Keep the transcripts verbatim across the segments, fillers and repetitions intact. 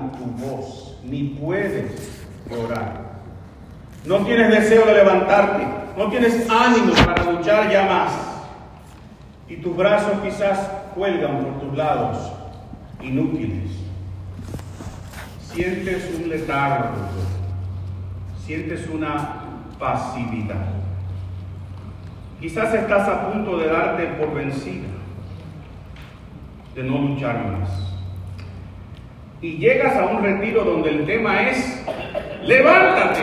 con tu voz, ni puedes orar. No tienes deseo de levantarte, no tienes ánimo para luchar ya más. Y tus brazos quizás cuelgan por tus lados, inútiles. Sientes un letargo, sientes una pasividad. Quizás estás a punto de darte por vencida, de no luchar más. Y llegas a un retiro donde el tema es: ¡levántate!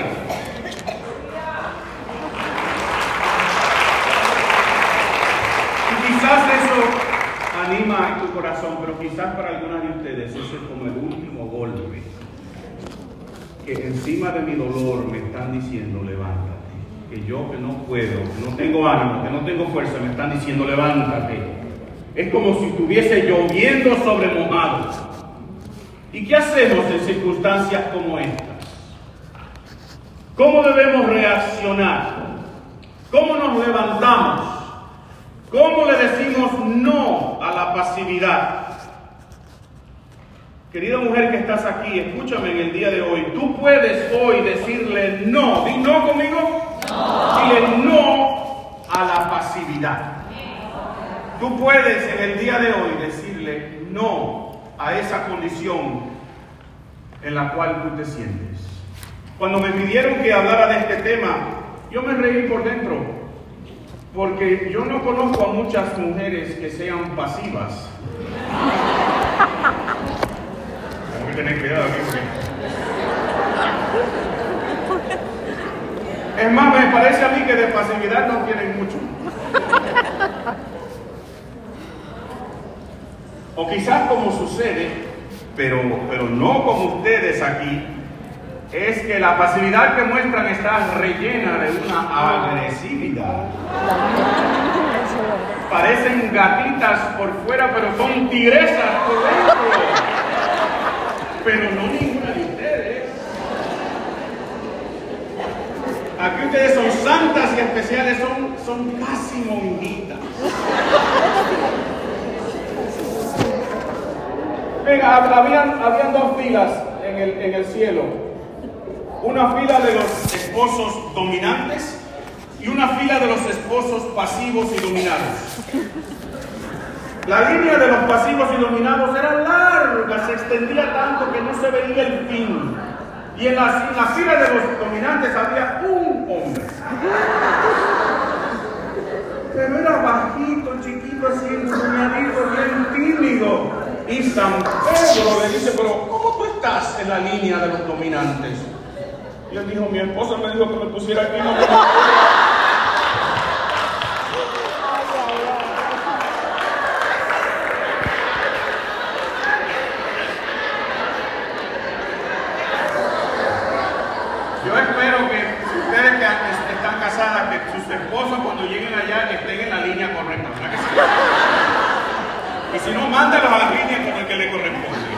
Y quizás eso anima en tu corazón, pero quizás para algunas de ustedes ese es como el último golpe, que encima de mi dolor me están diciendo: levántate. Que yo que no puedo, que no tengo ánimo, que no tengo fuerza, me están diciendo: levántate. Es como si estuviese lloviendo sobre mojado. ¿Y qué hacemos en circunstancias como estas? ¿Cómo debemos reaccionar? ¿Cómo nos levantamos? ¿Cómo le decimos no a la pasividad? Querida mujer que estás aquí, escúchame en el día de hoy. Tú puedes hoy decirle no. Di no conmigo. No. Dile no a la pasividad. Tú puedes en el día de hoy decirle no a esa condición en la cual tú te sientes. Cuando me pidieron que hablara de este tema, yo me reí por dentro, porque yo no conozco a muchas mujeres que sean pasivas. Tengo que tener cuidado aquí, porque... Es más, me parece a mí que de pasividad no tienen mucho. O quizás como sucede, pero, pero no como ustedes aquí, es que la pasividad que muestran está rellena de una agresividad. Parecen gatitas por fuera, pero son tigresas por dentro. Pero no ninguna de ustedes. Aquí ustedes son santas y especiales, son, son casi monjitas. Venga, habían, habían dos filas en el, en el cielo. Una fila de los esposos dominantes y una fila de los esposos pasivos y dominados. La línea de los pasivos y dominados era larga, se extendía tanto que no se veía el fin. Y en la, en la fila de los dominantes había un hombre. Pero era bajito, chiquito, así, entuñadito, bien tímido. Y San Pedro le dice: pero ¿cómo tú estás en la línea de los dominantes? Y él dijo: mi esposa me dijo que me pusiera aquí. No, yo espero que ustedes que están casadas, que sus esposos cuando lleguen allá estén en la línea correcta, ¿verdad que sí? Y si no, mándalos a la línea con el que le corresponde.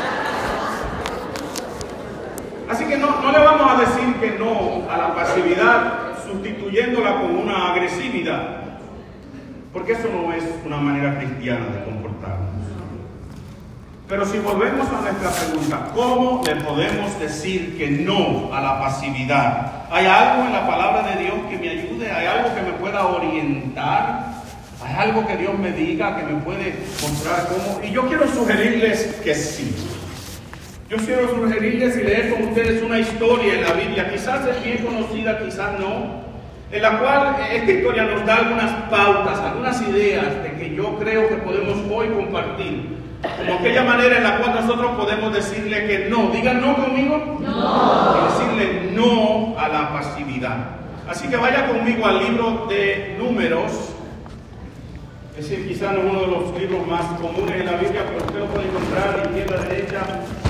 Así que no, no le vamos a decir que no a la pasividad, sustituyéndola con una agresividad, porque eso no es una manera cristiana de comportarnos. Pero si volvemos a nuestra pregunta, ¿cómo le podemos decir que no a la pasividad? ¿Hay algo en la palabra de Dios que me ayude? ¿Hay algo que me pueda orientar? ¿Hay algo que Dios me diga, que me puede mostrar cómo? Y yo quiero sugerirles que sí. Yo quiero sugerirles y leer con ustedes una historia en la Biblia, quizás es bien conocida, quizás no, en la cual esta historia nos da algunas pautas, algunas ideas de que yo creo que podemos hoy compartir, como aquella manera en la cual nosotros podemos decirle que no. Digan no conmigo. No. Y decirle no a la pasividad. Así que vaya conmigo al libro de Números. Es decir, quizás no es uno de los libros más comunes en la Biblia, pero usted lo puede encontrar a izquierda, derecha.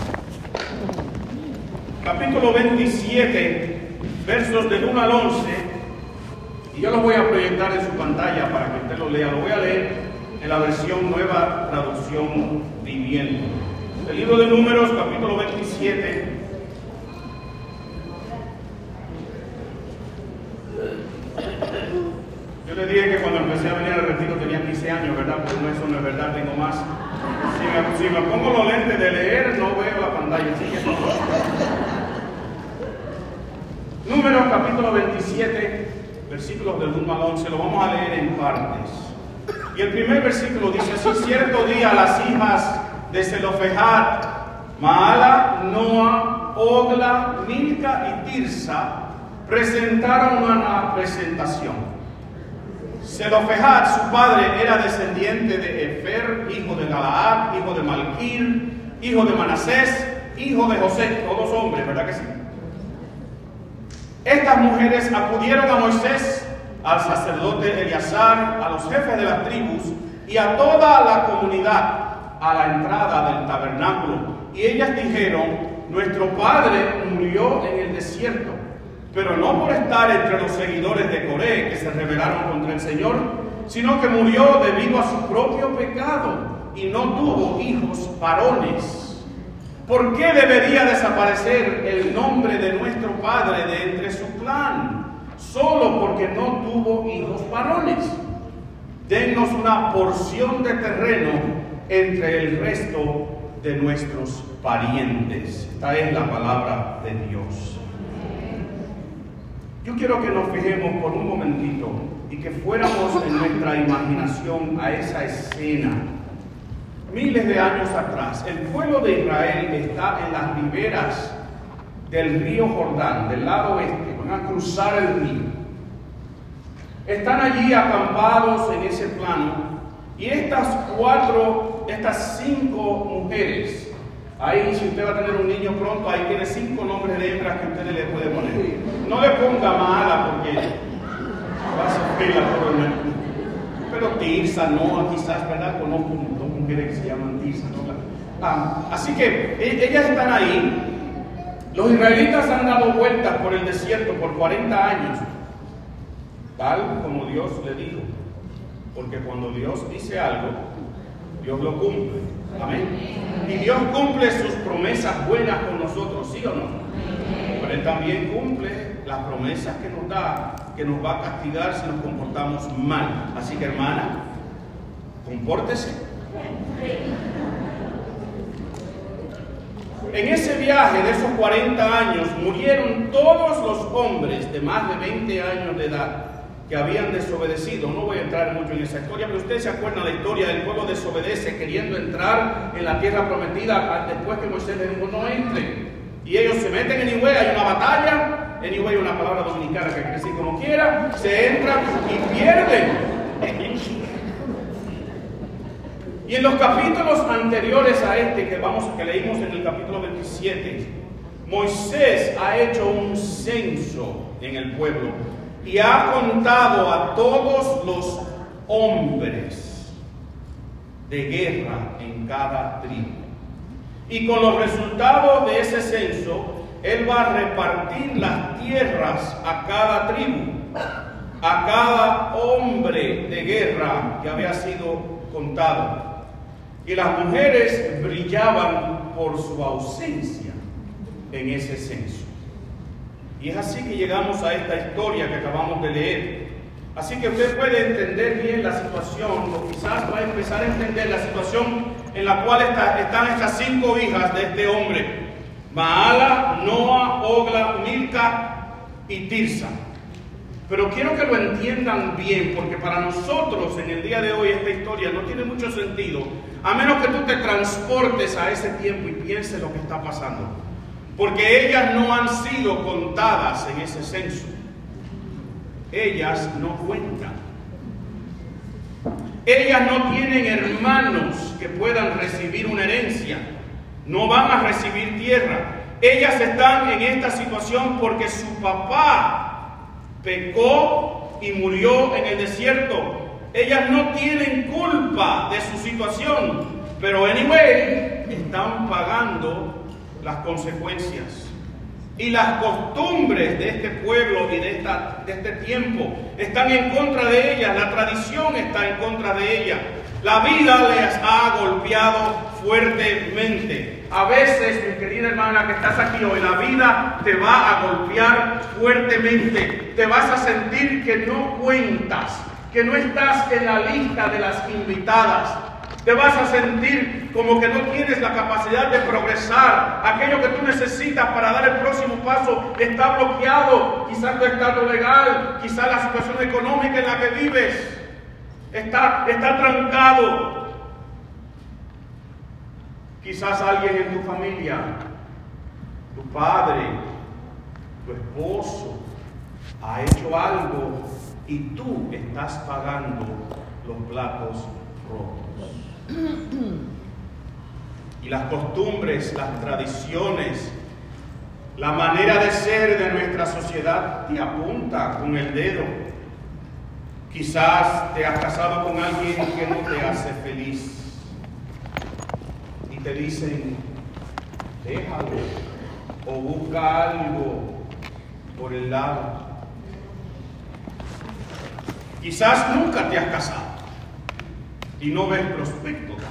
Capítulo veintisiete, versos del uno al once. Y yo los voy a proyectar en su pantalla para que usted lo lea. Lo voy a leer en la versión Nueva Traducción Viviente. El libro de Números, capítulo veintisiete. Yo le dije que cuando empecé a venir al retiro tenía quince años, ¿verdad? Pero no, eso no es verdad, tengo más. Si me, si me pongo los lentes de leer, no veo la pantalla. Así que... Números capítulo veintisiete, versículos del uno al once, lo vamos a leer en partes. Y el primer versículo dice así: cierto día las hijas de Zelofehad, Maala, Noa, Ogla, Milca y Tirsa, presentaron una presentación. Zelofehad, su padre, era descendiente de Efer, hijo de Galaad, hijo de Malquir, hijo de Manasés, hijo de José, todos hombres, ¿verdad que sí? Estas mujeres acudieron a Moisés, al sacerdote Eleazar, a los jefes de las tribus y a toda la comunidad a la entrada del tabernáculo. Y ellas dijeron: nuestro padre murió en el desierto, pero no por estar entre los seguidores de Coré que se rebelaron contra el Señor, sino que murió debido a su propio pecado y no tuvo hijos varones. ¿Por qué debería desaparecer el nombre de nuestro padre de entre su clan? Solo porque no tuvo hijos varones. Dennos una porción de terreno entre el resto de nuestros parientes. Esta es la palabra de Dios. Yo quiero que nos fijemos por un momentito y que fuéramos en nuestra imaginación a esa escena. Miles de años atrás, el pueblo de Israel está en las riberas del río Jordán, del lado oeste, van a cruzar el río. Están allí acampados en ese plano, y estas cuatro, estas cinco mujeres, ahí si usted va a tener un niño pronto, ahí tiene cinco nombres de hembras que usted le puede poner. No le ponga Mala porque va a sufrir la corona. Pero Tirsa, no, quizás, ¿verdad? Conozco dos mujeres que se llaman Tirsa, ¿no? Ah, así que ellas están ahí. Los israelitas han dado vueltas por el desierto por cuarenta años, tal como Dios le dijo. Porque cuando Dios dice algo, Dios lo cumple. Amén. Y Dios cumple sus promesas buenas con nosotros, ¿sí o no? Pero Él también cumple las promesas que nos da, que nos va a castigar si nos comportamos mal. Así que, hermana, compórtese. En ese viaje de esos cuarenta años murieron todos los hombres de más de veinte años de edad que habían desobedecido. No voy a entrar mucho en esa historia, pero ustedes se acuerdan la historia del pueblo desobedece queriendo entrar en la tierra prometida después que Moisés les dijo no entren. Y ellos se meten en Anyway, hay una batalla. Anyway, una palabra dominicana que quiere decir como quiera, se entran y pierden. Y en los capítulos anteriores a este que vamos que leímos en el capítulo veintisiete, Moisés ha hecho un censo en el pueblo y ha contado a todos los hombres de guerra en cada tribu. Y con los resultados de ese censo, Él va a repartir las tierras a cada tribu, a cada hombre de guerra que había sido contado. Y las mujeres brillaban por su ausencia en ese censo. Y es así que llegamos a esta historia que acabamos de leer. Así que usted puede entender bien la situación, o quizás va a empezar a entender la situación en la cual está, están estas cinco hijas de este hombre: Maala, Noa, Ogla, Milca y Tirsa. Pero quiero que lo entiendan bien, porque para nosotros en el día de hoy esta historia no tiene mucho sentido, a menos que tú te transportes a ese tiempo y pienses lo que está pasando. Porque ellas no han sido contadas en ese censo. Ellas no cuentan. Ellas no tienen hermanos que puedan recibir una herencia. No van a recibir tierra. Ellas están en esta situación porque su papá pecó y murió en el desierto. Ellas no tienen culpa de su situación, pero anyway, están pagando las consecuencias. Y las costumbres de este pueblo y de, esta, de este tiempo están en contra de ellas. La tradición está en contra de ellas. La vida les ha golpeado fuertemente. A veces, mi querida hermana que estás aquí hoy, la vida te va a golpear fuertemente. Te vas a sentir que no cuentas, que no estás en la lista de las invitadas. Te vas a sentir como que no tienes la capacidad de progresar. Aquello que tú necesitas para dar el próximo paso está bloqueado. Quizás tu estado legal, quizás la situación económica en la que vives está, está trancado. Quizás alguien en tu familia, tu padre, tu esposo, ha hecho algo y tú estás pagando los platos rotos. Y las costumbres, las tradiciones, la manera de ser de nuestra sociedad te apunta con el dedo. Quizás te has casado con alguien que no te hace feliz y te dicen, déjalo o busca algo por el lado. Quizás nunca te has casado y no ves prospecto tampoco.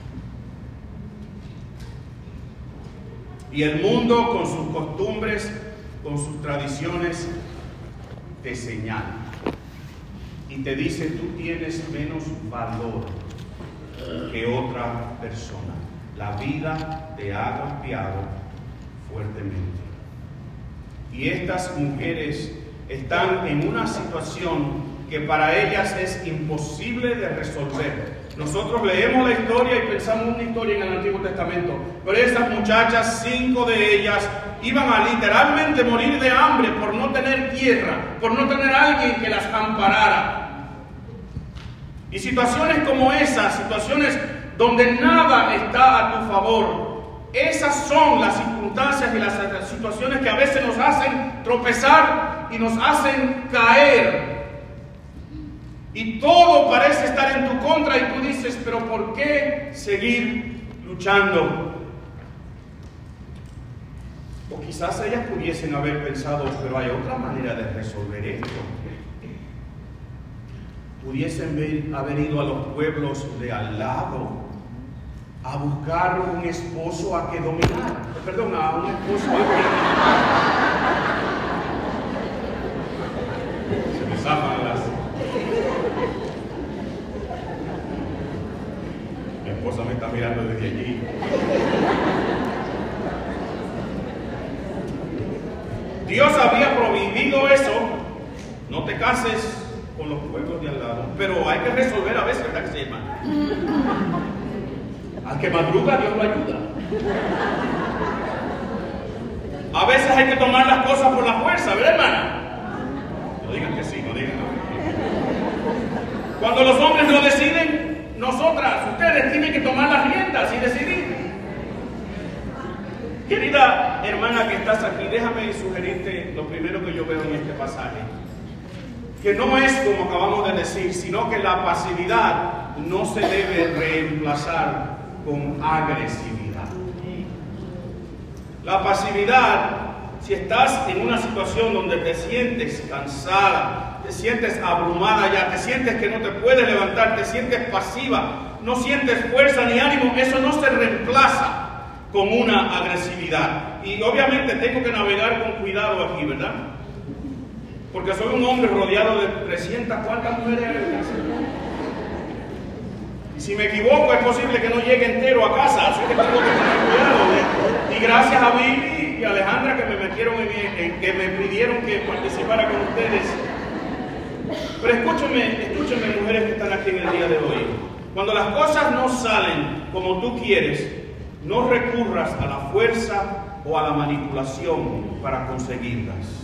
Y el mundo con sus costumbres, con sus tradiciones, te señala y te dice, tú tienes menos valor que otra persona. La vida te ha golpeado fuertemente. Y estas mujeres están en una situación que para ellas es imposible de resolver. Nosotros leemos la historia y pensamos una historia en el Antiguo Testamento, pero estas muchachas, cinco de ellas, iban a literalmente morir de hambre por no tener tierra, por no tener alguien que las amparara. Y situaciones como esas, situaciones donde nada está a tu favor, esas son las circunstancias y las situaciones que a veces nos hacen tropezar y nos hacen caer. Y todo parece estar en tu contra y tú dices, pero ¿por qué seguir luchando? O quizás ellas pudiesen haber pensado, pero hay otra manera de resolver esto. Pudiesen ver, haber ido a los pueblos de al lado a buscar un esposo a que dominar. Perdón, a un esposo a que... Se me zafan las... Mi esposa me está mirando desde allí. Dios había prohibido eso. No te cases con los pueblos de al lado. Pero hay que resolver a veces, ¿verdad que sí, hermano? Al que madruga, Dios lo ayuda. A veces hay que tomar las cosas por la fuerza, ¿verdad, hermana? No digan que sí, no digan que Cuando los hombres lo deciden, nosotras, ustedes tienen que tomar las riendas y decidir. Querida hermana que estás aquí, déjame sugerirte lo primero que yo veo en este pasaje. Que no es como acabamos de decir, sino que la pasividad no se debe reemplazar con agresividad. La pasividad, si estás en una situación donde te sientes cansada, te sientes abrumada ya, te sientes que no te puedes levantar, te sientes pasiva, no sientes fuerza ni ánimo, eso no se reemplaza con una agresividad. Y obviamente tengo que navegar con cuidado aquí, ¿verdad? Porque soy un hombre rodeado de trescientas, ¿cuántas mujeres hay en casa? Y si me equivoco es posible que no llegue entero a casa, así que tengo que tener cuidado, ¿eh? Y gracias a Vivi y a Alejandra que me metieron en, en que me pidieron que participara con ustedes. Pero escúchenme, escúchenme mujeres que están aquí en el día de hoy. Cuando las cosas no salen como tú quieres, no recurras a la fuerza o a la manipulación para conseguirlas.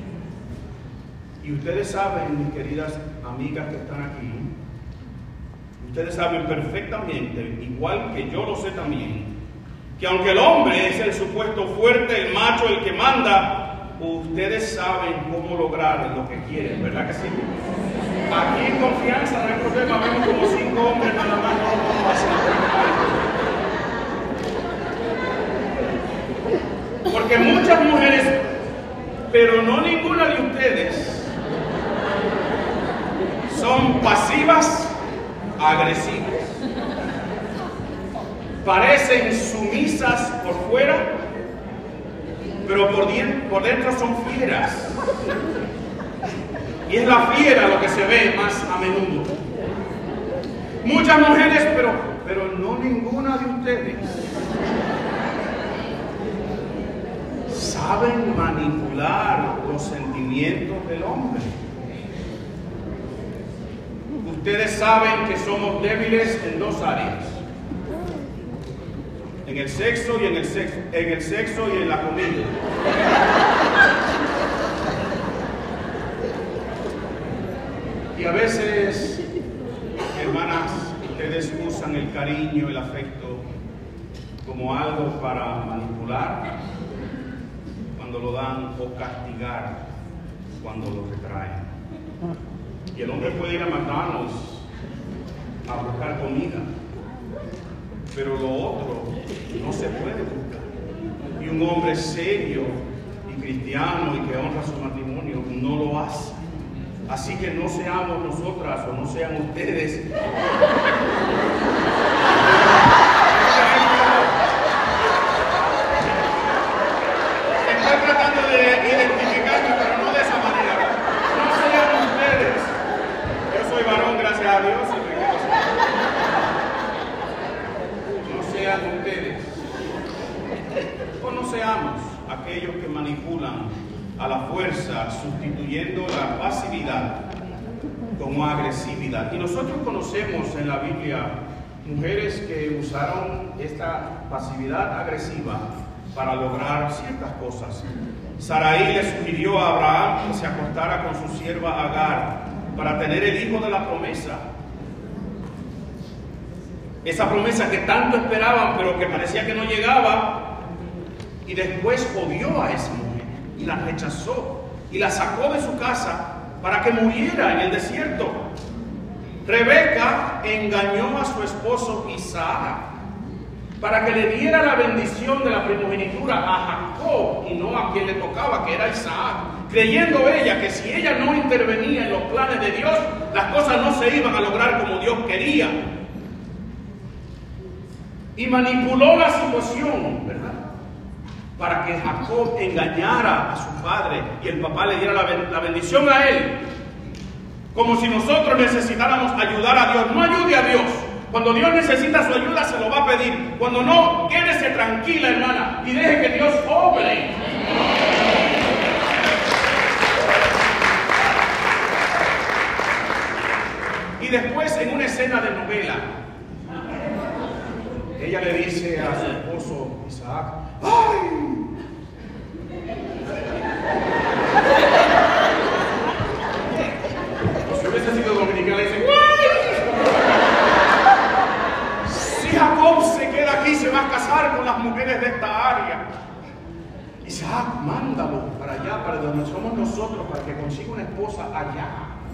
Y ustedes saben, mis queridas amigas que están aquí, ustedes saben perfectamente, igual que yo lo sé también, que aunque el hombre es el supuesto fuerte, el macho, el que manda, ustedes saben cómo lograr lo que quieren, ¿verdad que sí? Aquí en confianza no hay problema, vemos como cinco hombres nada más, no lo podemos hacer. Porque muchas mujeres, pero no ninguna de ustedes, son pasivas, agresivas. Parecen sumisas por fuera, pero por dentro, por dentro son fieras. Y es la fiera lo que se ve más a menudo. Muchas mujeres, pero pero no ninguna de ustedes. Saben manipular los sentimientos del hombre. Ustedes saben que somos débiles en dos áreas: en el sexo y en el sexo, en el sexo y en la comida. Y a veces, hermanas, ustedes usan el cariño, el afecto como algo para manipular cuando lo dan o castigar cuando lo retraen. Y el hombre puede ir a McDonald's a buscar comida, pero lo otro no se puede buscar. Y un hombre serio y cristiano y que honra su matrimonio no lo hace. Así que no seamos nosotras o no sean ustedes. Estoy tratando de identificarme, pero no de esa manera. No sean ustedes. Yo soy varón, gracias a Dios. No sean ustedes. O no seamos aquellos que manipulan a la fuerza, sustituyendo la pasividad como agresividad. Y nosotros conocemos en la Biblia mujeres que usaron esta pasividad agresiva para lograr ciertas cosas. Sarai le sugirió a Abraham que se acostara con su sierva Agar para tener el hijo de la promesa. Esa promesa que tanto esperaban, pero que parecía que no llegaba. Y después odió a esa mujer y la rechazó y la sacó de su casa para que muriera en el desierto. Rebeca engañó a su esposo Isaac para que le diera la bendición de la primogenitura a Jacob y no a quien le tocaba, que era Isaac, creyendo ella que si ella no intervenía en los planes de Dios, las cosas no se iban a lograr como Dios quería. Y manipuló la situación, ¿verdad?, para que Jacob engañara a su padre y el papá le diera la, ben la bendición a él. Como si nosotros necesitáramos ayudar a Dios. No ayude a Dios. Cuando Dios necesita su ayuda, se lo va a pedir. Cuando no, quédese tranquila, hermana, y deje que Dios obre. Y después, en una escena de novela, ella le dice a su esposo Isaac: ¡ay! Si hubiese sido dominicana, le dice: ¡ay! Si Jacob se queda aquí, se va a casar con las mujeres de esta área. Isaac, mándalo para allá, para donde somos nosotros, para que consiga una esposa allá.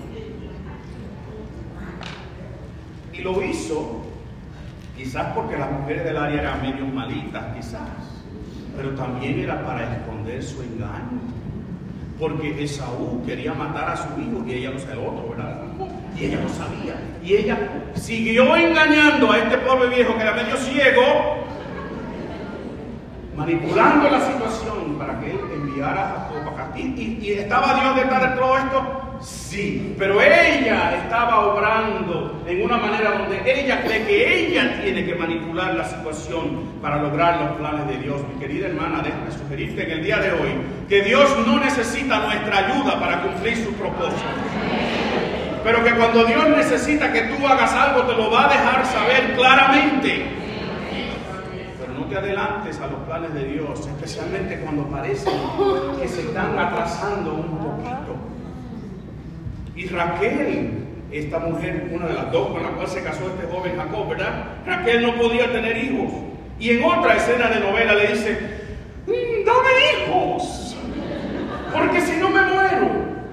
Y lo hizo, quizás porque las mujeres del área eran medio malitas, quizás, pero también era para esconder su engaño, porque Esaú quería matar a su hijo y ella lo sabía, el otro, ¿verdad? Y ella lo sabía, y ella siguió engañando a este pobre viejo que era medio ciego, manipulando la situación para que él enviara a Jacob acá. ¿Y, y, y estaba Dios detrás de todo esto? Sí, pero ella estaba obrando en una manera donde ella cree que ella tiene que manipular la situación para lograr los planes de Dios. Mi querida hermana, déjame sugerirte en el día de hoy que Dios no necesita nuestra ayuda para cumplir sus propósitos, pero que cuando Dios necesita que tú hagas algo, te lo va a dejar saber claramente. Pero no te adelantes a los planes de Dios, especialmente cuando parece que se están atrasando un poquito. Y Raquel, esta mujer, una de las dos con la cual se casó este joven Jacob, ¿verdad? Raquel no podía tener hijos. Y en otra escena de novela le dice: mmm, dame hijos, porque si no me muero.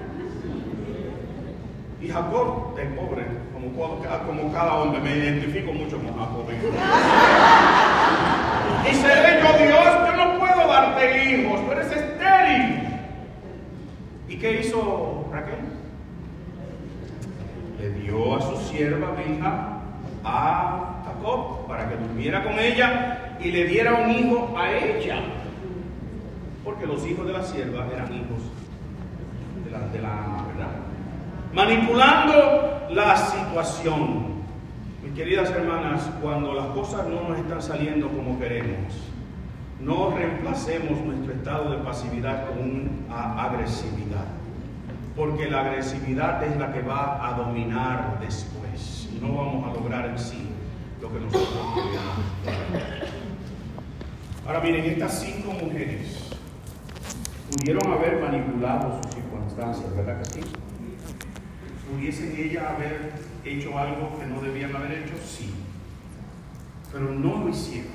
Y Jacob, el pobre, como, como cada hombre, me identifico mucho con Jacob. Y se le dijo: Dios, yo no puedo darte hijos, tú eres estéril. ¿Y qué hizo Raquel? Le dio a su sierva Bilha a Jacob para que durmiera con ella y le diera un hijo a ella, porque los hijos de la sierva eran hijos de la, de la ama, ¿verdad? Manipulando la situación. Mis queridas hermanas, cuando las cosas no nos están saliendo como queremos, no reemplacemos nuestro estado de pasividad con una agresividad, porque la agresividad es la que va a dominar después y no vamos a lograr en sí lo que nosotros queremos. Ahora miren, estas cinco mujeres pudieron haber manipulado sus circunstancias, ¿verdad que sí? ¿Pudiesen ellas haber hecho algo que no debían haber hecho? Sí, pero no lo hicieron.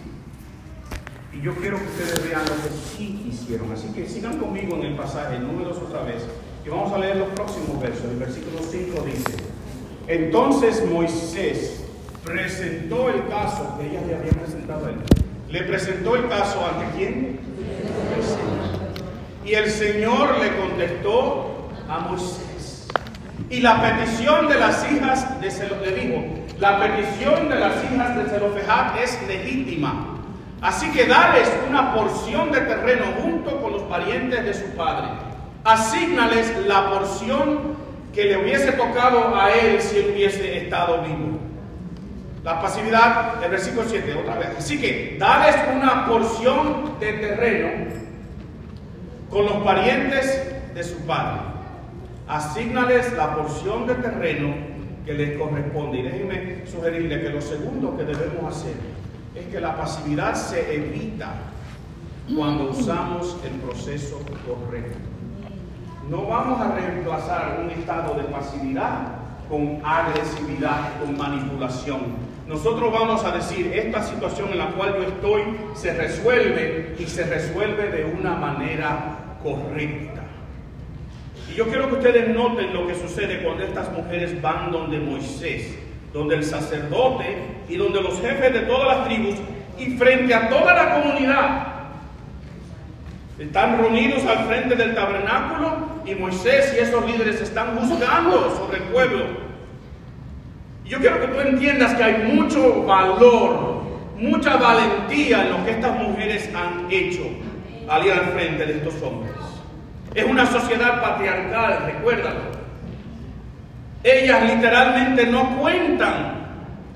Y yo quiero que ustedes vean lo que sí hicieron. Así que sigan conmigo en el pasaje, números otra vez. Y vamos a leer los próximos versos. El versículo cinco dice: entonces Moisés presentó el caso que ellas le habían presentado a él. Le presentó el caso ante ¿quién? El Señor. Y el Señor le contestó a Moisés. Y la petición de las hijas de Zelofehad, le dijo, la petición de las hijas de Zelofehad es legítima. Así que dales una porción de terreno junto con los parientes de su padre. Asígnales la porción que le hubiese tocado a él si él hubiese estado vivo. La pasividad, el versículo siete, otra vez. Así que dales una porción de terreno con los parientes de su padre. Asígnales la porción de terreno que les corresponde. Y déjenme sugerirle que lo segundo que debemos hacer es que la pasividad se evita cuando usamos el proceso correcto. No vamos a reemplazar un estado de pasividad con agresividad, con manipulación. Nosotros vamos a decir, esta situación en la cual yo estoy se resuelve y se resuelve de una manera correcta. Y yo quiero que ustedes noten lo que sucede cuando estas mujeres van donde Moisés, donde el sacerdote y donde los jefes de todas las tribus y frente a toda la comunidad. Están reunidos al frente del tabernáculo y Moisés y esos líderes están juzgando sobre el pueblo. Y yo quiero que tú entiendas que hay mucho valor, mucha valentía en lo que estas mujeres han hecho al ir al frente de estos hombres. Es una sociedad patriarcal, recuérdalo. Ellas literalmente no cuentan,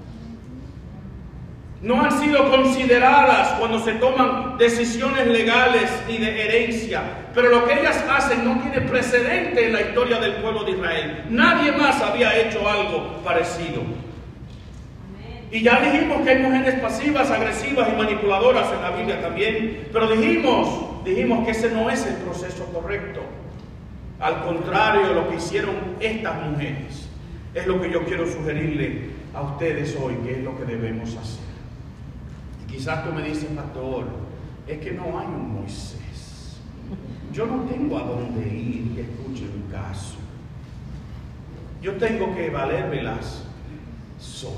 no han sido consideradas cuando se toman decisiones legales y de herencia, pero lo que ellas hacen no tiene precedente en la historia del pueblo de Israel. Nadie más había hecho algo parecido. Y ya dijimos que hay mujeres pasivas, agresivas y manipuladoras en la Biblia también, pero dijimos, dijimos que ese no es el proceso correcto. Al contrario, lo que hicieron estas mujeres es lo que yo quiero sugerirle a ustedes hoy, que es lo que debemos hacer. Y quizás tú me dices, pastor, es que no hay un Moisés. Yo no tengo a dónde ir que escuche un caso. Yo tengo que valérmelas sola.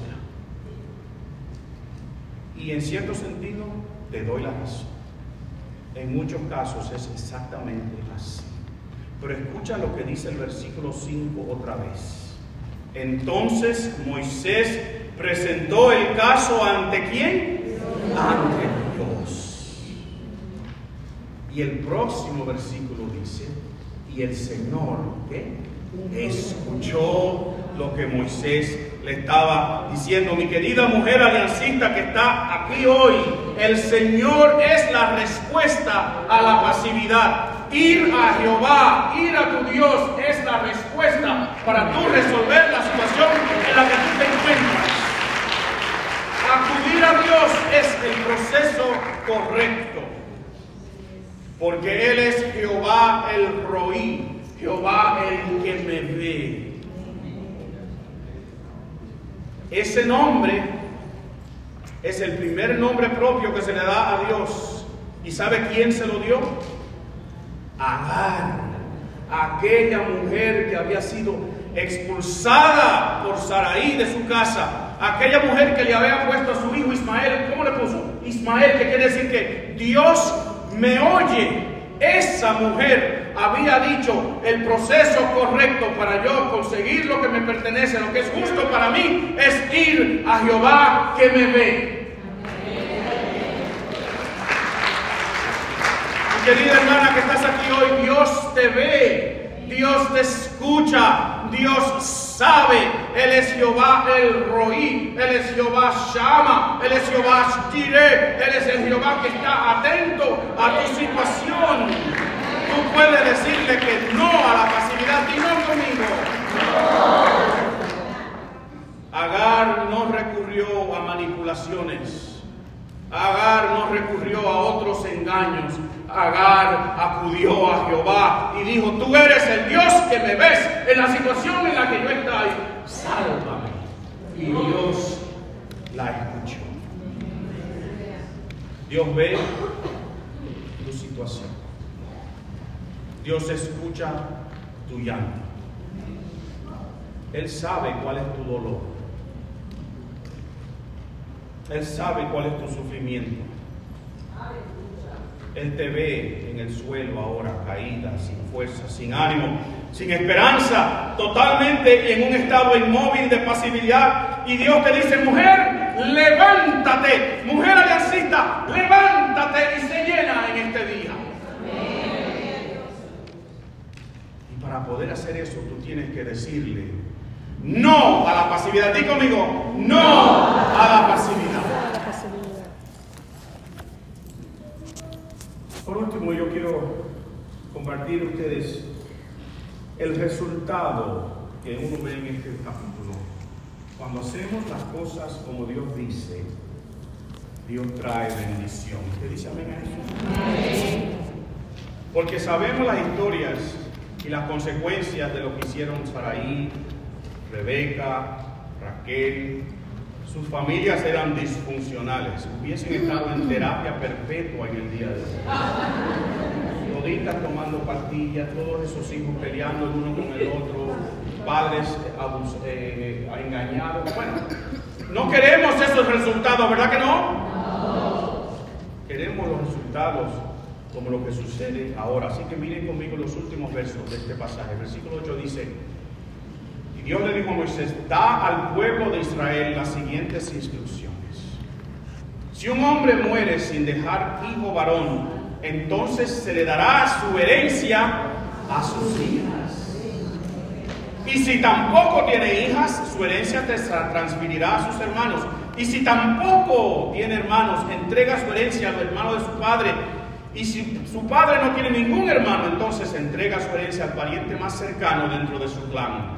Y en cierto sentido, te doy la razón. En muchos casos es exactamente así. Pero escucha lo que dice el versículo cinco otra vez. Entonces Moisés presentó el caso ante ¿quién? Ante Dios. Y el próximo versículo dice, y el Señor, ¿qué? Escuchó lo que Moisés le estaba diciendo. Mi querida mujer aliancista que está aquí hoy, el Señor es la respuesta a la pasividad. Ir a Jehová, ir a tu Dios es la respuesta para tú resolver la situación en la que tú te encuentras. Acudir a Dios es el proceso correcto, porque Él es Jehová el Roí, Jehová el que me ve. Ese nombre es el primer nombre propio que se le da a Dios. ¿Y sabe quién se lo dio? Agar, aquella mujer que había sido expulsada por Saraí de su casa, aquella mujer que le había puesto a su hijo Ismael. ¿Cómo le puso? Ismael, que quiere decir que Dios me oye. Esa mujer había dicho, el proceso correcto para yo conseguir lo que me pertenece, lo que es justo para mí, es ir a Jehová que me ve. Querida hermana que estás aquí hoy, Dios te ve, Dios te escucha, Dios sabe. Él es Jehová el Roí, Él es Jehová Shama, Él es Jehová Jireh, Él es el Jehová que está atento a tu situación. Tú puedes decirle que no a la pasividad y no conmigo. Agar no recurrió a manipulaciones. Agar no recurrió a otros engaños. Agar acudió a Jehová y dijo: tú eres el Dios que me ves en la situación en la que yo estoy. Sálvame. Y Dios la escuchó. Dios ve tu situación. Dios escucha tu llanto. Él sabe cuál es tu dolor. Él sabe cuál es tu sufrimiento. Él te ve en el suelo ahora, caída, sin fuerza, sin ánimo, sin esperanza, totalmente en un estado inmóvil de pasividad. Y Dios te dice: mujer, levántate, mujer aliancista, levántate y se llena en este día. Y para poder hacer eso, tú tienes que decirle no a la pasividad. Dí conmigo: no a la pasividad. Por último, yo quiero compartir a ustedes el resultado que uno ve en este capítulo. Cuando hacemos las cosas como Dios dice, Dios trae bendición. ¿Usted dice amén a eso? Amén. Porque sabemos las historias y las consecuencias de lo que hicieron Saraí, Rebeca, Raquel. Sus familias eran disfuncionales. Hubiesen estado en terapia perpetua en el día de hoy. Toditas tomando pastillas, todos esos hijos peleando el uno con el otro, padres abus eh, engañados. Bueno, no queremos esos resultados, ¿verdad que no? No. Queremos los resultados como lo que sucede ahora. Así que miren conmigo los últimos versos de este pasaje. El versículo ocho dice: y Dios le dijo a Moisés: da al pueblo de Israel las siguientes instrucciones. Si un hombre muere sin dejar hijo varón, entonces se le dará su herencia a sus hijas. Y si tampoco tiene hijas, su herencia se transferirá a sus hermanos. Y si tampoco tiene hermanos, entrega su herencia al hermano de su padre. Y si su padre no tiene ningún hermano, entonces entrega su herencia al pariente más cercano dentro de su clan.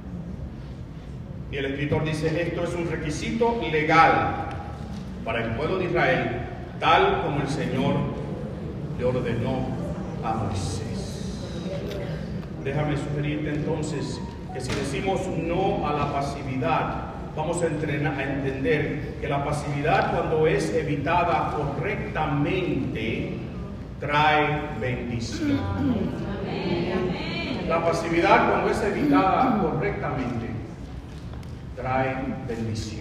Y el escritor dice: esto es un requisito legal para el pueblo de Israel, tal como el Señor le ordenó a Moisés. Déjame sugerirte entonces que si decimos no a la pasividad, vamos a, entrenar, a entender que la pasividad, cuando es evitada correctamente, trae bendición. La pasividad, cuando es evitada correctamente, trae bendición.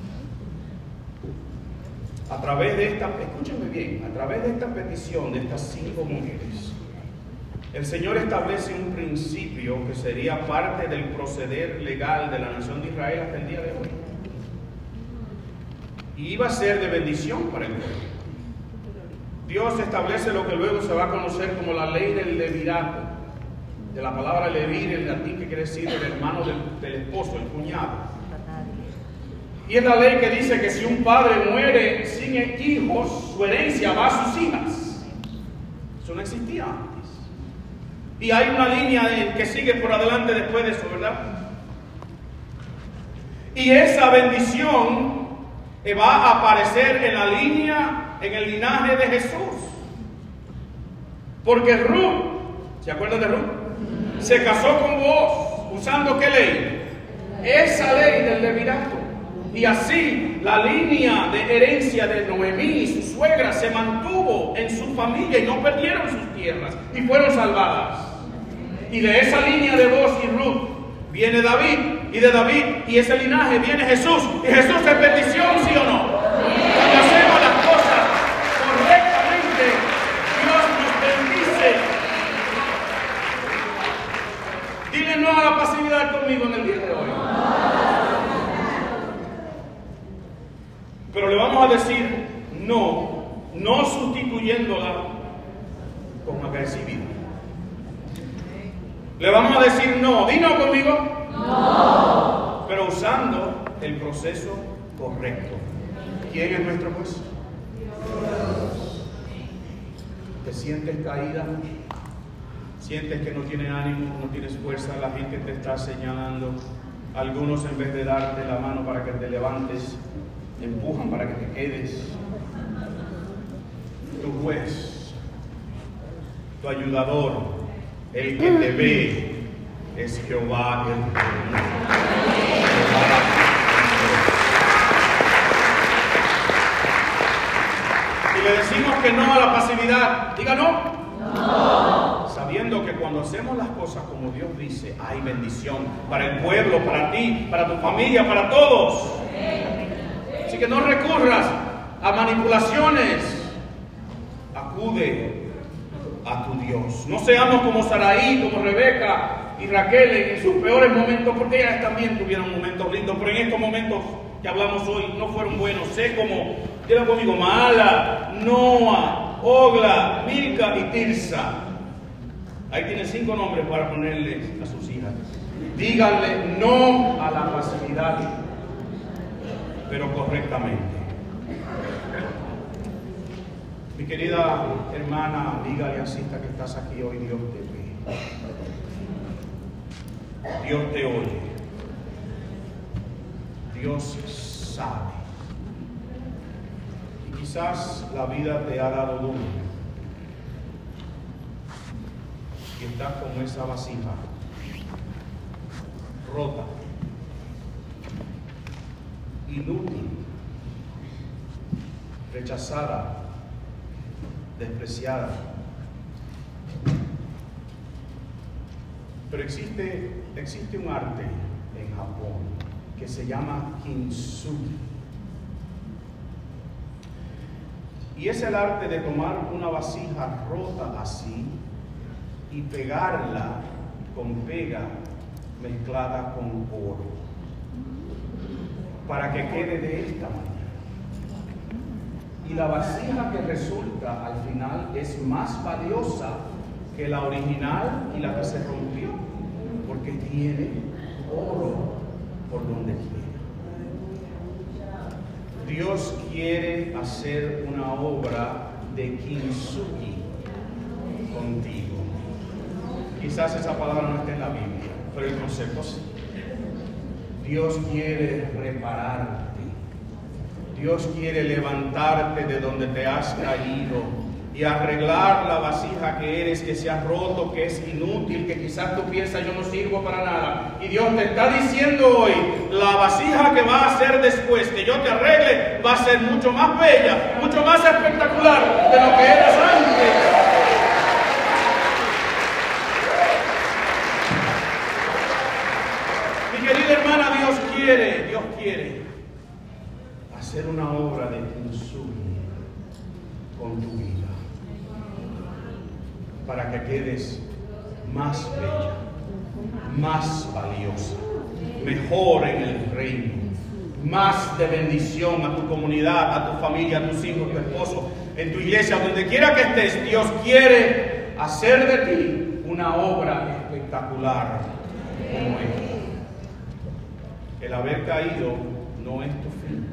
A través de esta, escúchenme bien, a través de esta petición de estas cinco mujeres, el Señor establece un principio que sería parte del proceder legal de la nación de Israel hasta el día de hoy. Y iba a ser de bendición para el pueblo. Dios establece lo que luego se va a conocer como la ley del levirato, de la palabra levir en latín, que quiere decir el hermano del, del esposo, el cuñado. Y es la ley que dice que si un padre muere sin hijos, su herencia va a sus hijas. Eso no existía antes. Y hay una línea de, que sigue por adelante después de eso, ¿verdad? Y esa bendición eh, va a aparecer en la línea, en el linaje de Jesús. Porque Ruth, ¿se acuerdan de Ruth? Se casó con Booz, ¿usando qué ley? Esa ley del levirato. Y así la línea de herencia de Noemí, su suegra, se mantuvo en su familia y no perdieron sus tierras y fueron salvadas. Y de esa línea de Booz y Ruth viene David, y de David y ese linaje viene Jesús. Y Jesús es bendición, ¿sí o no? Cuando hacemos las cosas correctamente, Dios nos bendice. Dile no a la pasividad conmigo en el día de hoy. Pero le vamos a decir no, no sustituyéndola con agresividad. Le vamos a decir no, di no conmigo. No. Pero usando el proceso correcto. ¿Quién es nuestro juez? Dios. ¿Te sientes caída? ¿Sientes que no tienes ánimo, no tienes fuerza? La gente te está señalando. Algunos, en vez de darte la mano para que te levantes, te empujan para que te quedes. Tu juez, tu ayudador, el que te ve, es Jehová el Señor. Si le decimos que no a la pasividad, diga no. No. Sabiendo que cuando hacemos las cosas como Dios dice, hay bendición para el pueblo, para ti, para tu familia, para todos. Así que no recurras a manipulaciones. Acude a tu Dios. No seamos como Saraí, como Rebeca y Raquel en sus peores momentos, porque ellas también tuvieron momentos lindos, pero en estos momentos que hablamos hoy no fueron buenos. Sé como, digan conmigo, Maala, Noa, Ogla, Milca y Tirsa. Ahí tienen cinco nombres para ponerles a sus hijas. Díganle no a la pasividad, pero correctamente. Mi querida hermana, amiga, aliancista que estás aquí hoy, Dios te ve. Dios te oye. Dios sabe. Y quizás la vida te ha dado duro. Y estás como esa vasija, rota, inútil, rechazada, despreciada. Pero existe, existe un arte en Japón que se llama kintsugi. Y es el arte de tomar una vasija rota así y pegarla con pega mezclada con oro para que quede de esta manera. Y la vasija que resulta al final es más valiosa que la original y la que se rompió, porque tiene oro por donde quiera. Dios quiere hacer una obra de kintsugi contigo. Quizás esa palabra no esté en la Biblia, pero el concepto sí. Dios quiere repararte. Dios quiere levantarte de donde te has caído y arreglar la vasija que eres, que se ha roto, que es inútil, que quizás tú piensas yo no sirvo para nada. Y Dios te está diciendo hoy, la vasija que va a ser después, que yo te arregle, va a ser mucho más bella, mucho más espectacular de lo que eras antes. Mi querida hermana, Dios quiere, Dios quiere hacer una obra de kintsugi con tu vida, para que quedes más bella, más valiosa, mejor en el reino, más de bendición a tu comunidad, a tu familia, a tus hijos, a tu esposo, en tu iglesia, donde quiera que estés. Dios quiere hacer de ti una obra espectacular como esta. El haber caído no es tu fin.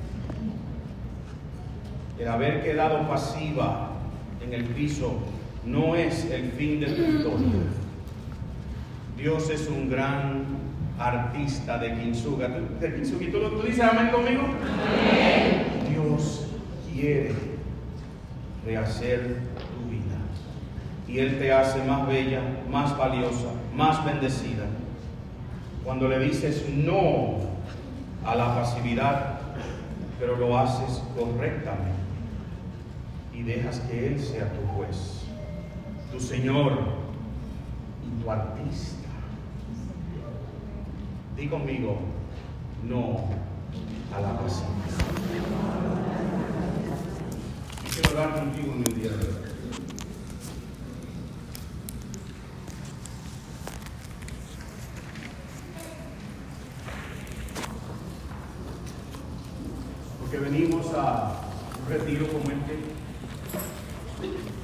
El haber quedado pasiva en el piso no es el fin de tu historia. Dios es un gran artista de kintsugi. ¿De kintsugi? ¿Tú, ¿Tú dices amén conmigo? Amén. Dios quiere rehacer tu vida. Y Él te hace más bella, más valiosa, más bendecida. Cuando le dices no a la pasividad, pero lo haces correctamente y dejas que Él sea tu juez, tu Señor y tu artista. Di conmigo, no a la pasividad. Y quiero hablar contigo en el día de hoy. Porque venimos a un retiro como este